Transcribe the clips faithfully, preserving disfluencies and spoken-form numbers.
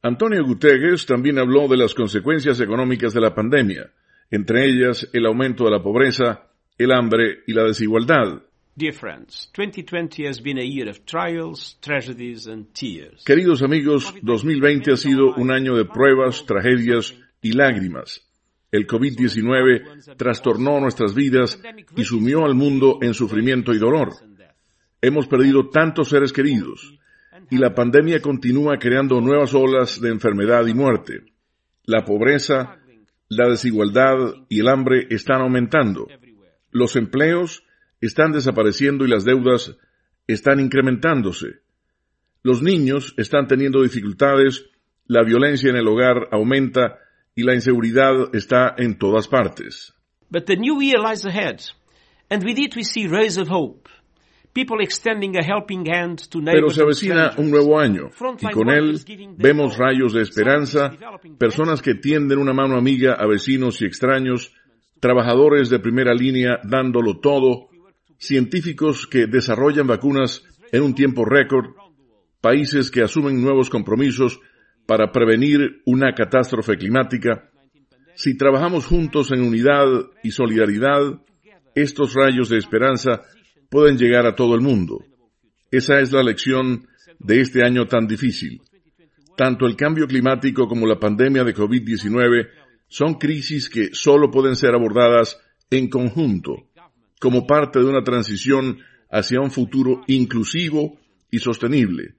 Antonio Guterres también habló de las consecuencias económicas de la pandemia, entre ellas el aumento de la pobreza, el hambre y la desigualdad. Dear friends, twenty twenty has been a year of trials, tragedies and tears. Queridos amigos, dos mil veinte ha sido un año de pruebas, tragedias y lágrimas. El COVID diecinueve trastornó nuestras vidas y sumió al mundo en sufrimiento y dolor. Hemos perdido tantos seres queridos y la pandemia continúa creando nuevas olas de enfermedad y muerte. La pobreza, la desigualdad y el hambre están aumentando. Los empleos están desapareciendo y las deudas están incrementándose. Los niños están teniendo dificultades, la violencia en el hogar aumenta y la inseguridad está en todas partes. But the new year lies ahead, and with it we see rays of hope. People extending a helping hand to neighbors. Pero se avecina un nuevo año, y con él vemos rayos de esperanza, personas que tienden una mano amiga a vecinos y extraños, trabajadores de primera línea dándolo todo, científicos que desarrollan vacunas en un tiempo récord, países que asumen nuevos compromisos para prevenir una catástrofe climática. Si trabajamos juntos en unidad y solidaridad, estos rayos de esperanza pueden llegar a todo el mundo. Esa es la lección de este año tan difícil. Tanto el cambio climático como la pandemia de COVID diecinueve son crisis que solo pueden ser abordadas en conjunto, como parte de una transición hacia un futuro inclusivo y sostenible.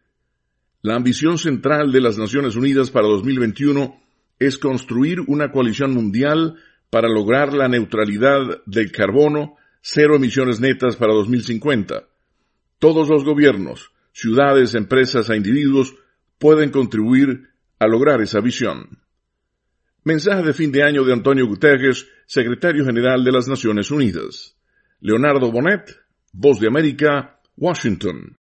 La ambición central de las Naciones Unidas para dos mil veintiuno es construir una coalición mundial para lograr la neutralidad del carbono, cero emisiones netas para dos mil cincuenta. Todos los gobiernos, ciudades, empresas e individuos pueden contribuir a lograr esa visión. Mensaje de fin de año de Antonio Guterres, secretario general de las Naciones Unidas. Leonardo Bonet, Voz de América, Washington.